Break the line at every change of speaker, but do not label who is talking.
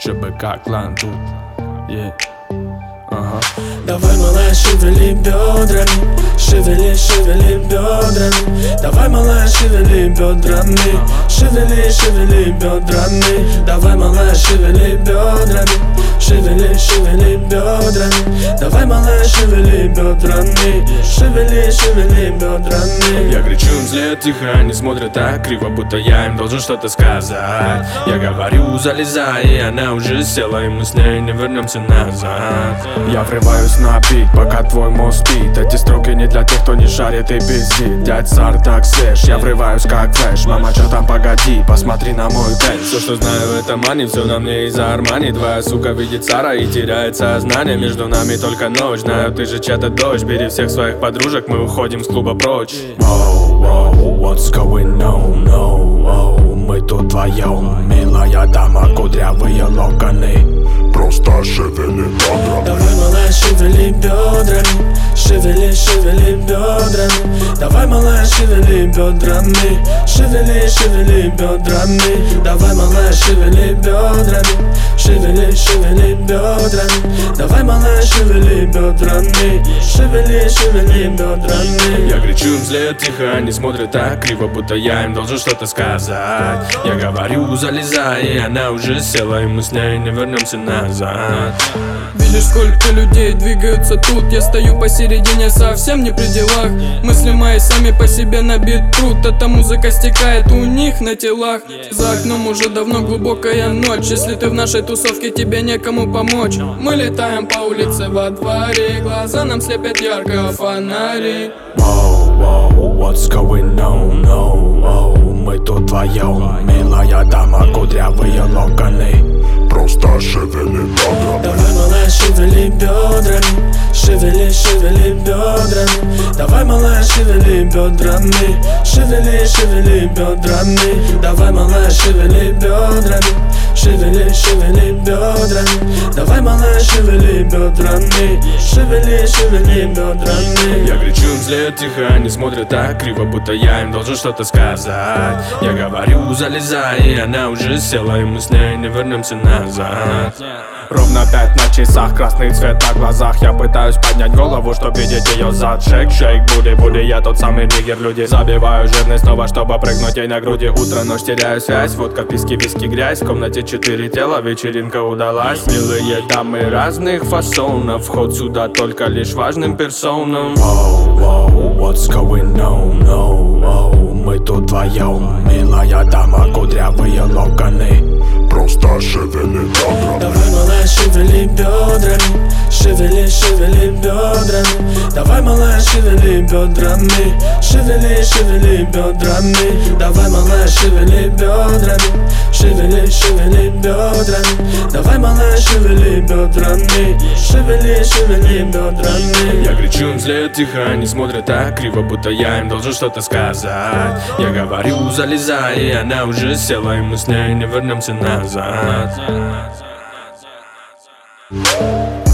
чтобы как лан тут.
Давай, малая, шевели бедрами, шевели, шевели бедрами. Давай, малая, шевели бедрами, шевели, шевели бедрами. Давай, малая, шевели бедрами, шевели, шевели бедрами. Давай, малая, шевели бедрами, шевели, шевели бедрами.
Я кричу им вслед тихо, они смотрят так криво, будто я им должен что-то сказать. Я говорю, залезай, и она уже села, и мы с ней не вернемся назад. Я врываюсь на бит, пока твой мозг спит. Эти строки не для тех, кто не шарит и пиздит. Дядь Сар так свеж, я врываюсь как флеш. Мама, чё там, погоди, посмотри на мой бэт. Все, что знаю, это мани, все на мне из-за Армани. Твоя сука видит Сара и теряет сознание. Между нами только ночь, знаю, ты же чья-то дочь. Бери всех своих подружек, мы уходим с клуба прочь. What's going on, no, мы тут вдвоем. Милая дама, кудрявые локоны, просто шевели бедрами.
Давай, малая, шевели бедрами, шевели, шевели бедрами. Давай, малая, шевели бедрами, шевели, шевели бедрами. Давай, малая, шевели бедрами, шевели, шевели бедрами. Давай, малая, шевели бедрами, шевели, шевели бедрами.
Я кричу им вслед тихо, они смотрят так криво, будто я им должен что-то сказать. Я говорю, залезай, и она уже села, и мы с ней не вернемся назад.
Видишь, сколько людей двигаются тут. Я стою посередине, совсем не при делах. Мысли мои сами по себе на бит прут. Эта музыка стекает у них на телах. За окном уже давно глубокая ночь. Если ты в нашей тусовке, тебе некому помочь. Мы летаем по улице во дворе, глаза нам слепят ярко фонари.
What's going on, no, мы тут вдвоем. Милая дама, кудрявые локоны, просто шевели бедрами.
Давай, малая, шевели бедрами, шевели, шевели бедрами. Давай, малая, шевели бедрами, шевели, шевели бедрами. Давай, малая, шевели бедрами, шевели, шевели бедрами. Давай, малая, шевели бедрами, шевели, шевели бедрами.
Я кричу им вслед тихо, они смотрят так криво, будто я им должен что-то сказать. Я говорю, залезай, и она уже села, и мы с ней не вернемся назад. Ровно 5 на часах, красный цвет на глазах. Я пытаюсь поднять голову, чтоб видеть ее зад. Шейк, шейк, буди, я тот самый нигер. Люди забиваю жирный снова, чтобы прыгнуть ей на груди. Утро, ночь, теряю связь, водка, писки, виски, грязь. В комнате 4 тела, вечеринка удалась. Милые дамы разных фасонов, вход сюда только лишь важным персонам. What's going on, no, мы тут вдвоем. Милая дама, кудрявые локоны, просто шевели бедрами.
Давай, малая, шевели бедрами, шевели, шевели бедрами. Давай, малая, шевели бедрами, шевели, шевели бедрами. Давай, малая, шевели бедрами, шевели, шевели бедрами. Давай, малая, шевели бедрами, шевели, шевели бедрами.
Я кричу им вслед тихо, они смотрят так криво, будто я им должен что-то сказать. Я говорю, залезай, и она уже села, и мы с ней не вернемся назад.